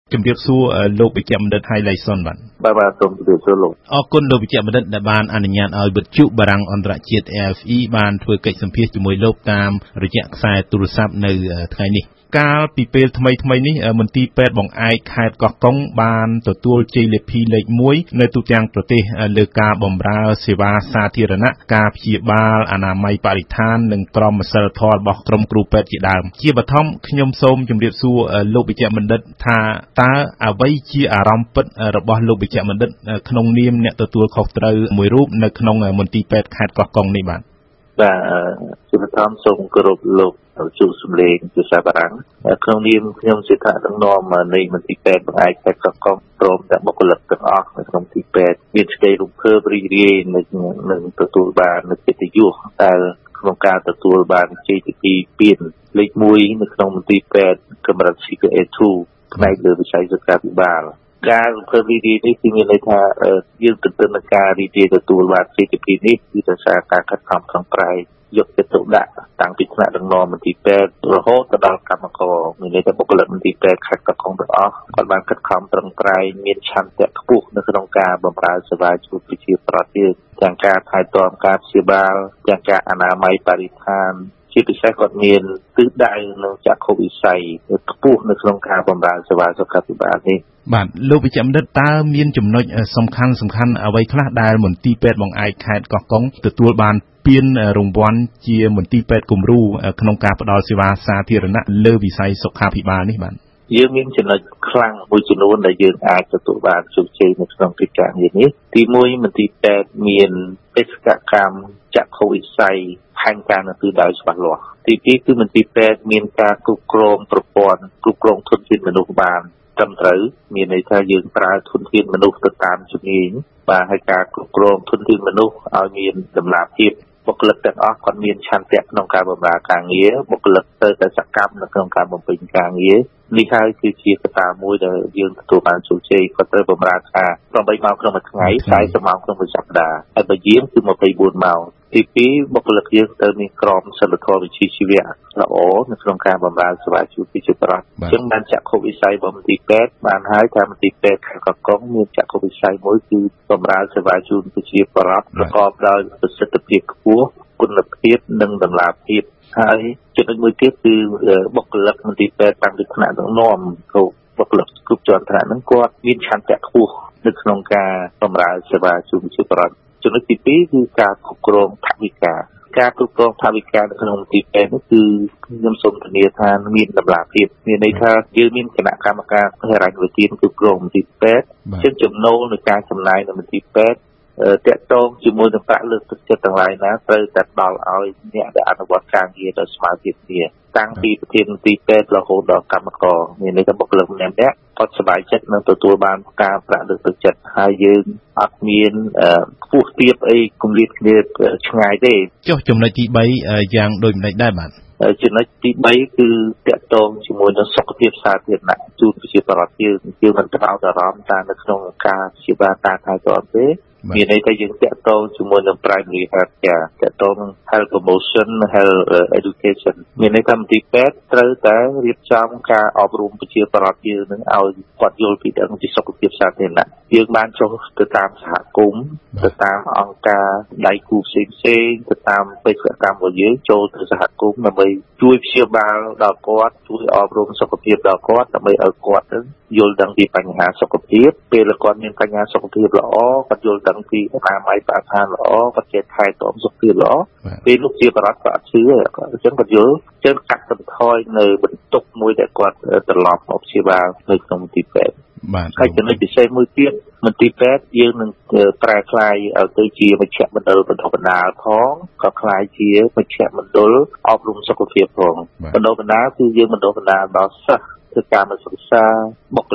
ជំរាបសួរលោកវិជ្ជបណ្ឌិត Highlighton បាទសូមជម្រាបសួរលោកអរគុណលោកវិជ្ជបណ្ឌិតដែលបានអនុញ្ញាតឲ្យវិទ្យុបារាំងអន្តរជាតិ AFE បានធ្វើកិច្ចសម្ភាសន៍ជាមួយលោកតាមរយៈខ្សែទូរស័ព្ទនៅថ្ងៃនេះកាលពីពេលថ្មីនេះមន្ទីរពេទ្យបង្អែកខេត្តកោះកុងបានទទួលជ័យលាភីលេខ1នៅទូទាំងប្រទេសលើការបម្រើសេវាសាធារណៈការព្យាបាលអនាម័យបរិស្ថាននិងក្រមសីលធម៌របស់ក្រុមគ្រូពេទ្យជាដើមជាបឋមខ្ញុំសូមជម្រាបសួរលោកវិជ្ជបណ្ឌិតថាតើអ្វីជាអារម្មណ៍ពិតរបស់លោកវិជ្ជបណ្ឌិតក្នុងនាមអ្នកទទួលខុសត្រូវមួយរូបនៅក្នុងមន្ទីរពេទ្យខេត្តកោះកុងនេះបាទជាបឋមសូមគោរពលោកជួបសម្លេងជាសាបារាំងក្នុងនាមខ្ញុំជាថ្នាក់ដឹកនាំនៃមន្ទីរពេទ្យបង្អែកខេត្តកោះកុងព្រមទាំងបុគ្គលិកទាំងអស់នៅក្នុងមន្ទីរពេទ្យមានសេចក្តីរំភើបរីករាយនឹងទទួលបាននូវកិត្តិយសដែលក្នុងការទទួលបានជ័យលាភីពានលេខ1នៅក្នុងមន្ទីរពេទ្យកម្រិត CPA2 ផ្នែកលើវិស័យសុខាភិបាលការរំភើបរីករាយនេះគឺមានន័យថាយើងទន្ទឹមនឹងការរីករាយទទួលបានជ័យលាភីនេះគឺដោយសារការខិតខំប្រឹងប្រែងយកចិត្តទុកដាក់តាំងពីថ្នាក់ដឹកនាំមន្ទីរពេទ្យរហូតទៅដល់កម្មករមានន័យថាបុគ្គលិកមន្ទីរពេទ្យខេត្តកោះកុងទាំងអស់គាត់បានខិតខំប្រឹងប្រែងមានឆន្ទៈខ្ពស់នៅក្នុងការបម្រើសេវាជូនប្រជាពលរដ្ឋទាំងការថែទាំការព្យាបាលទាំងការអនាម័យបរិស្ថានជាពិសេសគាត់មានទិសដៅនៅចក្ខុវិស័យខ្ពស់នៅក្នុងការបម្រើសេវាសុខាភិបាលនេះបាទលោកវិជ្ជបណ្ឌិតតើមានចំណុចសំខាន់អ្វីខ្លះដែលមន្ទីរពេទ្យបង្អែកខេត្តកោះកុងទទួលបានពានរង្វាន់ជាមន្ទីរពេទ្យគំរូក្នុងការផ្តល់សេវាសាធារណៈលើវិស័យសុខាភិបាលនេះបាទយើងមានចំណុចខ្លាំងមួយចំនួនដែលយើងអាចទទួលបានជោគជ័យនៅក្នុងកិច្ចការងារនេះទី1មន្ទីរពេទ្យមានបេសកកម្មចក្ខុវិស័យផែនការនៅទិសដៅច្បាស់លាស់ទី2គឺមន្ទីរពេទ្យមានការគ្រប់គ្រងប្រព័ន្ធគ្រប់គ្រងធនធានមនុស្សបានត្រឹមត្រូវមានន័យថាយើងប្រើធនធានមនុស្សទៅតាមជំនាញបាទហើយការគ្រប់គ្រងធនធានមនុស្សឲ្យមានតម្លាភាពបុគ្គលិកទាំងអស់គាត់មានឆន្ទៈក្នុងការបម្រើការងារបុគ្គលិកទៅតែសកម្មនៅក្នុងការបំពេញការងារនេះហើយគឺជាកត្តាមួយដែលយើងទទួលបានជោគជ័យគាត់ត្រូវបម្រើការ8ម៉ោងក្នុងមួយថ្ងៃ40ម៉ោងក្នុងមួយសប្តាហ៍ហើយបើយាមគឺ24ម៉ោងទី2បុគ្គលិកយើងត្រូវមានក្រមសីលធម៌វិជ្ជាជីវៈល្អនៅក្នុងការបម្រើសេវាជូនប្រជាពលរដ្ឋអញ្ចឹងបានចក្ខុវិស័យរបស់មន្ទីរពេទ្យបានហើយថាមន្ទីរពេទ្យខេត្តកោះកុងមានចក្ខុវិស័យមួយគឺបម្រើសេវាជូនប្រជាពលរដ្ឋប្រកបដោយប្រសិទ្ធភាពខ្ពស់គុណភាពនិងតម្លាភាពហើយចំណុចមួយទៀតគឺបុគ្គលិកមន្ទីរពេទ្យតាំងពីថ្នាក់ដឹកនាំទៅបុគ្គលិកគ្រប់ជាន់ថ្នាក់ហ្នឹងគាត់មានឆន្ទៈខ្ពស់នៅក្នុងការបម្រើសេវាជូនប្រជាពលរដ្ឋចំណុចទី2គឺការគ្រប់គ្រងថវិកាការគ្រប់គ្រងថវិកានៅក្នុងមន្ទីរពេទ្យនោះគឺខ្ញុំសូមធានាថាមានតម្លាភាពមានន័យថាយើងមានគណៈកម្មការហិរញ្ញវិទ្យាគ្រប់គ្រងមន្ទីរពេទ្យជាចំណូលនៃការចំណាយនៅមន្ទីរពេទ្យតាក់ទងជាមួយនឹងប្រាក់លើកទឹកចិត្តទាំងឡាយណាត្រូវតែដល់ឲ្យអ្នកដែលអនុវត្តការងារដោយស្មារតីគ្នាតាំងពីប្រធានមន្ទីរពេទ្យរហូតដល់កម្មករមានន័យថាបុគ្គលិកម្នាក់ៗគាត់សប្បាយចិត្តនឹងទទួលបានការប្រាក់លើកទឹកចិត្តហើយយើងអត់មានខ្ពស់ទាបអីគម្លាតគ្នាឆ្ងាយទេចុះចំណុចទី3យ៉ាងដូចម្តេចដែរបាទចំណុចទី3គឺតាក់ទងជាមួយនឹងសុខភាពសាធារណៈជូនប្រជាពលរដ្ឋយើងមិនផ្ដោតអារម្មណ៍តែនៅក្នុងការព្យាបាលការថែទាំទេមានន័យថាយើងតាក់ទងជាមួយនឹង primary health care តាក់ទងនឹង health promotion health education មានន័យថាមន្ទីរពេទ្យត្រូវតែរៀបចំការអប់រំប្រជាពលរដ្ឋយើងនឹងឲ្យគាត់យល់ពីដឹងពីសុខភាពសាធារណៈយើងបានចុះទៅតាមសហគមន៍ទៅតាមអង្គការដៃគូផ្សេងទៅតាមបេសកកម្មរបស់យើងចូលទៅសហគមន៍ដើម្បីជួយព្យាបាលដល់គាត់ជួយអប់រំសុខភាពដល់គាត់ដើម្បីឲ្យគាត់នឹងយល់ដឹងពីបញ្ហាសុខភាពពេលគាត់មានបញ្ហាសុខភាពល្អគាត់យល់ដឹងពីអនាម័យបរិស្ថានល្អគាត់ចេះថែទាំសុខភាពល្អពេលលោកជាបរិបទគាត់ជឿអញ្ចឹងគាត់យល់ចឹងកាត់បន្ថយនៅបន្ទុកមួយដែលគាត់ត្រឡប់មកព្យាបាលនៅក្នុងមន្ទីរពេទ្យហើយចំណុចពិសេសមួយទៀតមន្ទីរពេទ្យយើងនឹងប្រែក្លាយឲ្យទៅជាមជ្ឈមណ្ឌលបណ្ដុះបណ្ដាលផងក៏ក្លាយជាមជ្ឈមណ្ឌលអប់រំសុខភាពផងបណ្ដុះបណ្ដាលគឺយើងបណ្ដុះបណ្ដាលដល់សិស្សធ្វើការសិក្សាបុគ្គលិក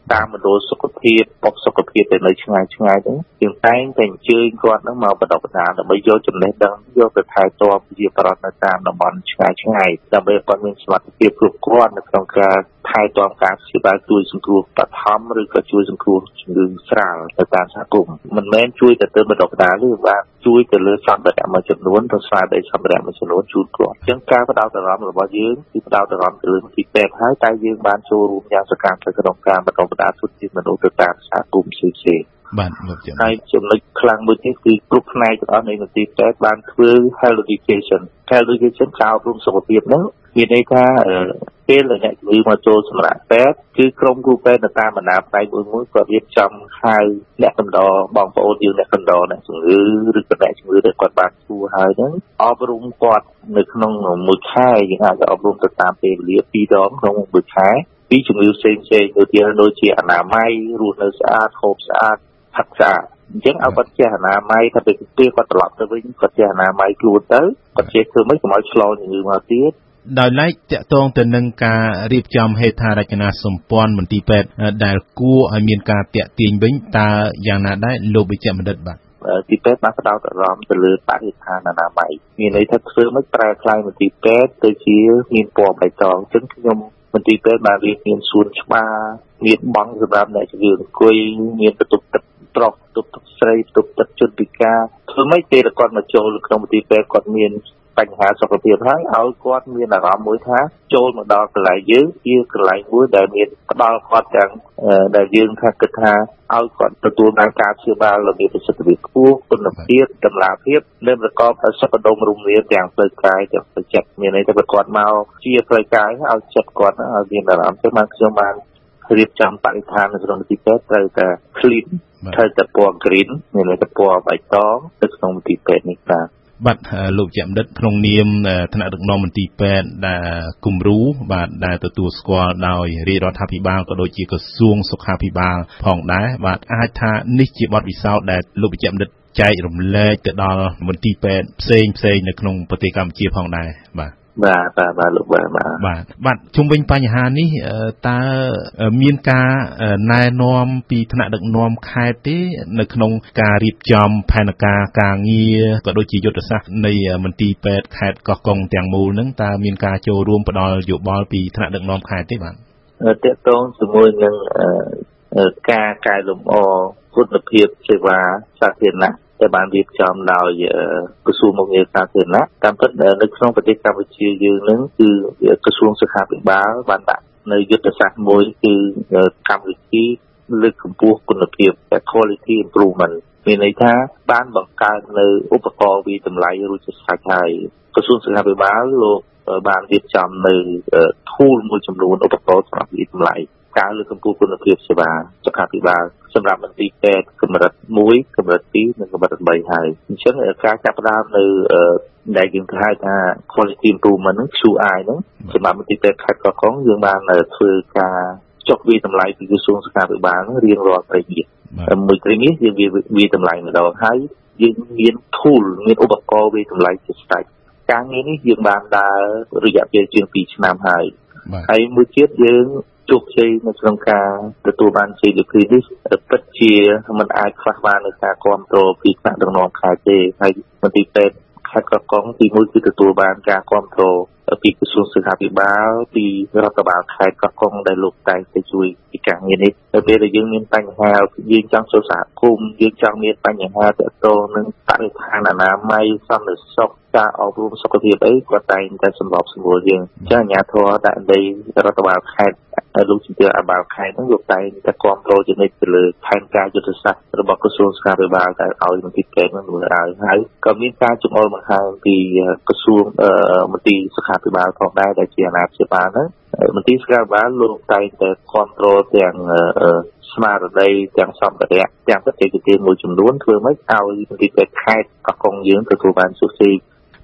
តាមមណ្ឌលសុខភាពបុកសុខភាពទៅនៅឆ្ងាយហ្នឹងយើងតែងតែអញ្ជើញគាត់ហ្នឹងមកបណ្ដុះបណ្ដាលដើម្បីយកចំណេះដឹងយកទៅថែទាំជាប្រវត្តិនៅតាមតំបន់ឆ្ងាយដើម្បីឲ្យគាត់មានសមត្ថភាពគ្រប់គ្រាន់នៅក្នុងការថែទាំការព្យាបាលជួយសង្គ្រោះបឋមឬក៏ជួយសង្គ្រោះជំងឺស្រាលទៅតាមសហគមន៍មិនមែនជួយតែទៅបណ្ដុះបណ្ដាលទេបាទជួយទៅលើសម្ភារៈមួយចំនួនទៅស្វែងរកសម្ភារៈមួយចំនួនជូនគាត់អញ្ចឹងការផ្ដោតអារម្មណ៍របស់យើងគឺផ្ដោតអារម្មណ៍ទៅលើមន្ទីរពេទ្យហើយតែយើងបានចូលរួមយ៉ាងសកម្មទៅក្នុងការបណ្ដុះបណ្ដាលសុខភាពមនុស្សទៅតាមសហគមន៍ផ្សេងៗបាទលោកជំហើយចំណុចខ្លាំងមួយទៀតគឺគ្រប់ផ្នែកទាំងអស់នៃមន្ទីរពេទ្យបានធ្វើ health education ការអប់រំសុខភាពហ្នឹងមានន័យថាពេលអ្នកជំងឺមកចូលសម្រាប់ពេទ្យគឺក្រុមគ្រូពេទ្យនៅតាមបណ្ដាផ្នែកមួយគាត់រៀបចំហៅអ្នកកំដរបងប្អូនយើងអ្នកកំដរអ្នកជំងឺឬក៏អ្នកជំងឺដែលគាត់បានជួហើយហ្នឹងអប់រំគាត់នៅក្នុងមួយខែយើងអាចអប់រំទៅតាមពេលវេលា2ដងក្នុងមួយខែពីជំងឺផ្សេងៗដូចជាអនាម័យរស់នៅស្អាតហូបស្អាតផឹកស្អាតអញ្ចឹងឲ្យគាត់ចេះអនាម័យថាពេលគាត់ត្រឡប់ទៅវិញគាត់ចេះអនាម័យខ្លួនទៅគាត់ចេះធ្វើម៉េចកុំឲ្យឆ្លងជំងឺមកទៀតដោយឡែកតាក់ទងទៅនឹងការរៀបចំហេដ្ឋារចនាសម្ព័ន្ធមន្ទីរពេទ្យដែលគួរឲ្យមានការតាក់ទាញវិញតើយ៉ាងណាដែរលោកវិជ្ជបណ្ឌិតបាទទីពេទ្យបានផ្ដោតអារម្មណ៍ទៅលើបរិស្ថានអនាម័យមានន័យថាធ្វើម៉េចប្រែក្លាយមន្ទីរពេទ្យទៅជាមានពណ៌បៃតងអញ្ចឹងខ្ញុំមន្ទីរពេទ្យបានរៀបមានសួនច្បារមានបង់សម្រាប់អ្នកជំងឺអង្គុយមានបន្ទប់ទឹកប្រុសបន្ទប់ទឹកស្រីបន្ទប់ទឹកជនពិការធ្វើម៉េចពេលគាត់មកចូលក្នុងមន្ទីរពេទ្យគាត់មានបញ្ហាសុខភាពហើយឲ្យគាត់មានអារម្មណ៍មួយថាចូលមកដល់កន្លែងយើងជាកន្លែងមួយដែលមានផ្ដល់គាត់ទាំងដែលយើងថាគិតថាឲ្យគាត់ទទួលបានការព្យាបាលដែលមានប្រសិទ្ធភាពខ្ពស់គុណភាពតម្លាភាពនិងប្រកបដោយសុខដុមរមនាទាំងផ្លូវកាយទាំងផ្លូវចិត្តមានន័យថាគាត់មកជាផ្លូវកាយឲ្យចិត្តគាត់ឲ្យមានអារម្មណ៍ទៅបានខ្ញុំបានរៀបចំបរិស្ថាននៅក្នុងមន្ទីរពេទ្យត្រូវតែ clean ត្រូវតែពណ៌ green មានន័យថាពណ៌បៃតងនៅក្នុងមន្ទីរពេទ្យនេះបាទលោកជាបណ្ឌិតក្នុងនាមថ្នាក់ដឹកនាំមន្ទីរពេទ្យដែលគំរូបាទដែលទទួលស្គាល់ដោយរាជរដ្ឋាភិបាលក៏ដូចជាក្រសួងសុខាភិបាលផងដែរបាទអាចថានេះជាបទពិសោធន៍ដែលលោកវិជ្ជបណ្ឌិតចែករំលែកទៅដល់មន្ទីរពេទ្យផ្សេងនៅក្នុងប្រទេសកម្ពុជាផងដែរបាទលោកបាទជុំវិញបញ្ហានេះតើមានការណែនាំពីថ្នាក់ដឹកនាំខេត្តទេនៅក្នុងការរៀបចំផែនការការងារក៏ដូចជាយុទ្ធសាស្ត្រនៃមន្ទីរពេទ្យខេត្តកោះកុងទាំងមូលហ្នឹងតើមានការចូលរួមផ្ដល់យោបល់ពីថ្នាក់ដឹកនាំខេត្តទេបាទតើតងជាមួយនឹងការកែលម្អគុណភាពសេវាសាធារណៈដែលបានរៀបចំដោយក្រសួងមុខងារសាធារណៈតាមពិតនៅក្នុងប្រទេសកម្ពុជាយើងនឹងគឺក្រសួងសុខាភិបាលបានដាក់នៅយុទ្ធសាស្ត្រមួយគឺកម្មវិធីលើកកម្ពស់គុណភាព quality improvement មានន័យថាបានបង្កើតនៅឧបករណ៍វិតម្លៃរួចជាស្រេចហើយក្រសួងសុខាភិបាលលោកបានរៀបចំនៅ tool មួយចំនួនឧបករណ៍សម្រាប់វិតម្លៃការលើកកម្ពស់គុណភាពសេវាសុខាភិបាលសម្រាប់មន្ទីរពេទ្យកម្រិត1កម្រិត2និងកម្រិត3ហើយអញ្ចឹងការចាប់ផ្ដើមនៅដែលយើងហៅថា quality improvement ហ្នឹង QI ហ្នឹងសម្រាប់មន្ទីរពេទ្យខេត្តកោះកុងយើងបានធ្វើការចុះវិតម្លៃពីក្រសួងសុខាភិបាលរៀងរាល់3មាសមួយ3មាសយើងវិតម្លៃម្ដងហើយយើងមាន tool មានឧបករណ៍វិតម្លៃជាស្រេចការងារនេះយើងបានដើររយៈពេលជាង2ឆ្នាំហើយមួយទៀតយើងជោគជ័យនៅក្នុងការទទួលបានជ័យលាភីនេះពិតជាមិនអាចខ្វះបាននូវការគ្រប់គ្រងពីថ្នាក់ដឹកនាំខេត្តទេហើយមន្ទីរពេទ្យខេត្តកោះកុងទី1គឺទទួលបានការគ្រប់គ្រងពីក្រសួងសុខាភិបាលពីរដ្ឋបាលខេត្តកោះកុងដែលលោកតែងតែជួយពីការងារនេះនៅពេលដែលយើងមានបញ្ហាយើងចង់ចូលសហគមន៍យើងចង់មានបញ្ហាទាក់ទងនឹងបរិស្ថានអនាម័យសន្តិសុខការអប់រំសុខភាពអីគាត់តែងតែសម្របសម្រួលយើងអញ្ចឹងអាជ្ញាធរដាក់ដីរដ្ឋបាលខេត្តលោកជំទាវអបាលខេត្តហ្នឹងលោកតែងតែគ្រប់គ្រងជានិច្ចទៅលើផែនការយុទ្ធសាស្ត្ររបស់ក្រសួងសុខាភិបាលដែលឲ្យមន្ទីរពេទ្យហ្នឹងឲ្យហើយក៏មានការចំអល់បង្ហាញពីក្រសួងមន្ទីរសុខាភិបាលផងដែរដែលជាអាណាព្យាបាលហ្នឹងមន្ទីរសុខាភិបាលលោកតែងតែគ្រប់គ្រងទាំងស្មារតីទាំងសម្ភារៈទាំងបច្ចេកទេសមួយចំនួនធ្វើម៉េចឲ្យមន្ទីរពេទ្យខេត្តកោះកុងយើងទទួលបានជោគជ័យ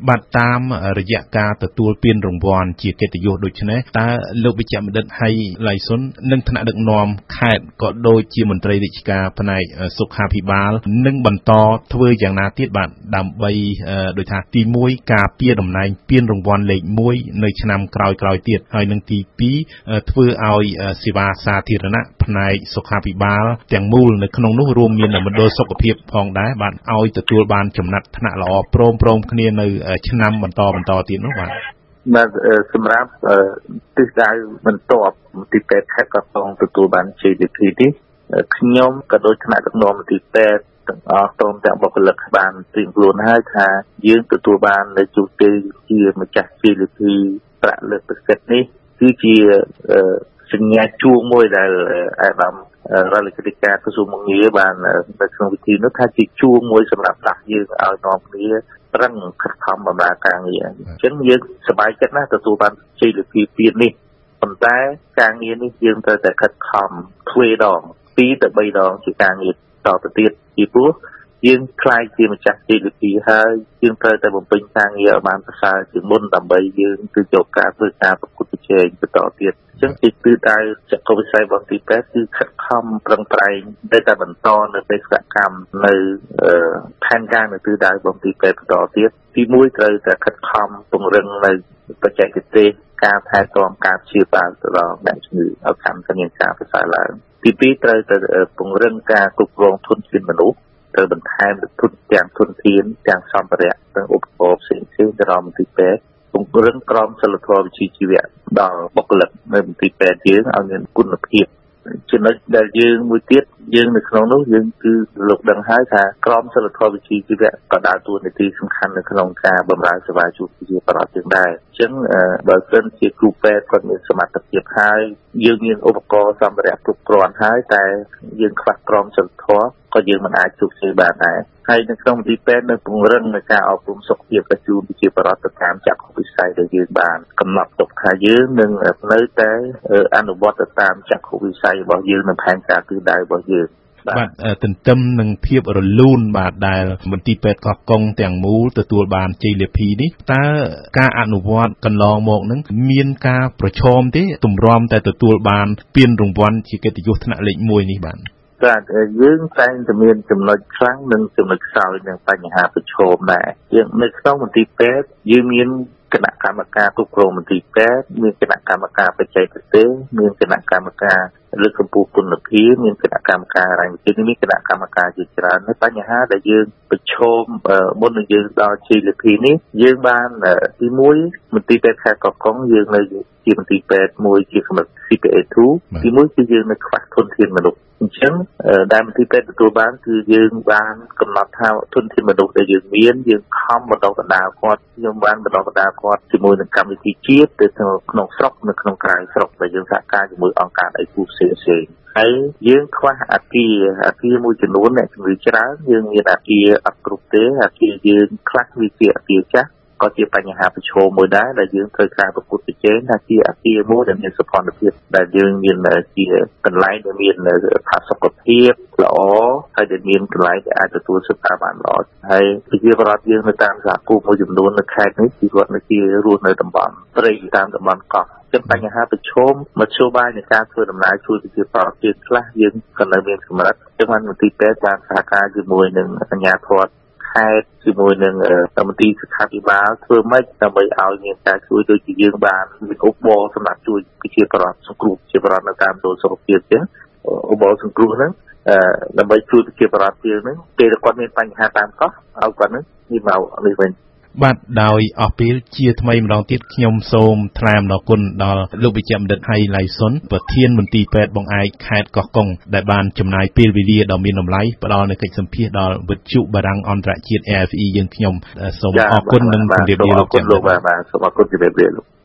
បាត់តាមរយៈការទទួលពានរង្វាន់ជាកិត្តិយសដូចនេះតើលោកវិជ្ជបណ្ឌិតហៃឡៃសុននិងថ្នាក់ដឹកនាំខេត្តក៏ដូចជាមន្ត្រីរាជការផ្នែកសុខាភិបាលនឹងបន្តធ្វើយ៉ាងណាទៀតបាទដើម្បីដោយថាទី1ការពារតំណែងពានរង្វាន់លេខ1នៅឆ្នាំក្រោយៗទៀតហើយនឹងទី2ធ្វើឲ្យសេវាសាធារណៈផ្នែកសុខាភិបាលទាំងមូលនៅក្នុងនោះរួមមានមណ្ឌលសុខភាពផងដែរបាទឲ្យទទួលបានចំណាត់ថ្នាក់ល្អព្រមគ្នានៅឆ្នាំបន្តទៀតនោះបាទសម្រាប់ទិសដៅបន្ទាប់មន្ទីរពេទ្យខេត្តកោះកុងទទួលបានជ័យលាភីនេះខ្ញុំក៏ដូចថ្នាក់ដឹកនាំមន្ទីរពេទ្យទាំងអស់ព្រមទាំងបុគ្គលិកបានត្រៀមខ្លួនហើយថាយើងទទួលបាននៅជោគជ័យជាម្ចាស់ជ័យលាភីប្រាក់លើកទឹកចិត្តនេះគឺជាសញ្ញាជួងមួយដែលអាដាមរដ្ឋលេខាធិការក្រសួងមុខងារបាននៅក្នុងវិធីនោះថាជាជួងមួយសម្រាប់ដាក់យើងឲ្យនាំគ្នាប្រឹងខិតខំបម្រើការងារអញ្ចឹងយើងសប្បាយចិត្តណាស់ទទួលបានជ័យលាភីពាននេះប៉ុន្តែការងារនេះយើងត្រូវតែខិតខំទ្វេដង2ទៅ3ដងជាការងារតទៅទៀតពីព្រោះយើងខ្លាយជាម្ចាស់ជ័យលាភីហើយយើងត្រូវតែបំពេញការងារឲ្យបានប្រសើរជាងមុនដើម្បីយើងគឺយកការធ្វើការប្រកួតប្រជែងបន្តទៀតអញ្ចឹងទីគឺដៅចក្ខុវិស័យរបស់ទីពេទ្យគឺខិតខំប្រឹងប្រែងតែបន្តនៅបេសកកម្មនៅផែនការនៅទិសដៅរបស់ទីពេទ្យបន្តទៀតទី1ត្រូវតែខិតខំពង្រឹងនៅបច្ចេកទេសការថែទាំការព្យាបាលទៅដល់អ្នកជំងឺឲ្យកាន់តែមានការប្រសើរឡើងទី2ត្រូវតែពង្រឹងការគ្រប់គ្រងធនធានមនុស្សត្រូវបន្ថែមធនធានទាំងសម្ភារៈទាំងឧបករណ៍ផ្សេងៗទៅដល់មន្ទីរពេទ្យពង្រឹងក្រមសីលធម៌វិជ្ជាជីវៈដល់បុគ្គលិកនៅមន្ទីរពេទ្យយើងឲ្យមានគុណភាពចំណុចដែលយើងមួយទៀតយើងនៅក្នុងនោះយើងគឺលោកដឹងហើយថាក្រមសីលធម៌វិជ្ជាជីវៈក៏ដើរតួនាទីសំខាន់នៅក្នុងការបម្រើសេវាជួបជាបរិបទយើងដែរអញ្ចឹងបើសិនជាគ្រូពេទ្យគាត់មានសមត្ថភាពហើយយើងមានឧបករណ៍សម្ភារៈគ្រប់គ្រាន់ហើយតែយើងខ្វះក្រមសីលធម៌ក៏យើងមិនអាចជោគជ័យបានដែរហើយនៅក្នុងមន្ទីរពេទ្យនៅពង្រឹងនៅការអប់រំសុខភាពបញ្ជូនជាបរិបទតាមចក្ខុវិស័យដែលយើងបានកំណត់ទុកថាយើងនឹងនៅតែអនុវត្តទៅតាមចក្ខុវិស័យរបស់យើងនៅផែនការទិសដៅរបស់យើងបាទទន្ទឹមនឹងភាពរលូនបាទដែលមន្ទីរពេទ្យកោះកុងទាំងមូលទទួលបានជ័យលាភីនេះតើការអនុវត្តកន្លងមកនឹងមានការប្រឈមទេទម្រាំតែទទួលបានពានរង្វាន់ជាកិត្តិយសថ្នាក់លេខ1នេះបាទយើងតែងតែមានចំណុចខ្លាំងនិងចំណុចខ្សោយនឹងបញ្ហាប្រឈមដែរយើងនៅក្នុងមន្ទីរពេទ្យយើងមានគណៈកម្មការគ្រប់គ្រងមន្ទីរពេទ្យមានគណៈកម្មការបច្ចេកទេសមានគណៈកម្មការលើកកម្ពស់គុណភាពមានគណៈកម្មការរ៉ាញ់វិទ្យាមានគណៈកម្មការជាច្រើនហើយបញ្ហាដែលយើងប្រឈមមុននឹងយើងដល់ជ័យលាភីនេះយើងបានទី1មន្ទីរពេទ្យខេត្តកោះកុងយើងនៅជាមន្ទីរពេទ្យមួយជាកម្រិត CPA2 ទី1គឺយើងនៅខ្វះធនធានមនុស្សអញ្ចឹងដែលមន្ទីរពេទ្យទទួលបានគឺយើងបានកំណត់ថាធនធានមនុស្សដែលយើងមានយើងខំបណ្ដុះបណ្ដាលគាត់ខ្ញុំបានបណ្ដុះបណ្ដាលគាត់ជាមួយនឹងកម្មវិធីជាតិទៅក្នុងស្រុកនៅក្នុងក្រៅស្រុកដែលយើងសហការជាមួយអង្គការឯកពលផ្សេងៗហើយយើងខ្វះអគារមួយចំនួនអ្នកជំងឺច្រើនយើងមានអគារអត់គ្រប់ទេអគារយើងខ្លះវាជាអគារចាស់ក៏ជាបញ្ហាប្រឈមមួយដែរដែលយើងត្រូវការប្រកួតប្រជែងថាជាអគារមួយដែលមានសុខភាពដែលយើងមានជាកន្លែងដែលមានផាសុកភាពល្អហើយដែលមានកន្លែងដែលអាចទទួលសិក្សាបានល្អហើយប្រជាពលរដ្ឋយើងនៅតាមសហគមន៍មួយចំនួននៅខេត្តនេះគឺគាត់នៅជារស់នៅតំបន់ព្រៃតាមតំបន់កោះចឹងបញ្ហាប្រឈមមធ្យោបាយនៃការធ្វើដំណើរជួយប្រជាពលរដ្ឋយើងខ្លះយើងក៏នៅមានកម្រិតចឹងបានមន្ទីរពេទ្យបានសហការជាមួយនឹងអាជ្ញាធរខេត្តជាមួយនឹងមន្ទីរសុខាភិបាលធ្វើម៉េចដើម្បីឲ្យមានការជួយដូចជាយើងបានមានឧបករណ៍សម្រាប់ជួយប្រជាពលរដ្ឋសង្គ្រោះប្រជាពលរដ្ឋនៅតាមមណ្ឌលសុខភាពចឹងឧបករណ៍សង្គ្រោះហ្នឹងដើម្បីជួយប្រជាពលរដ្ឋយើងហ្នឹងពេលគាត់មានបញ្ហាតាមកោះឲ្យគាត់ហ្នឹងនេះមកនេះវិញបាទដោយអស់ពេលជាថ្មីម្ដងទៀតខ្ញុំសូមថ្លែងអំណរគុណដល់លោកវិជ្ជបណ្ឌិតហៃឡៃសុនប្រធានមន្ទីរពេទ្យបង្អែកខេត្តកោះកុងដែលបានចំណាយពេលវេលាដ៏មានតម្លៃផ្ដល់នូវកិច្ចសម្ភាសន៍ដល់វិទ្យុបារាំងអន្តរជាតិ AFE យើងខ្ញុំសូមអរគុណនិងជម្រាបលាលោកបាទសូមអរគុណជម្រាបលាលោក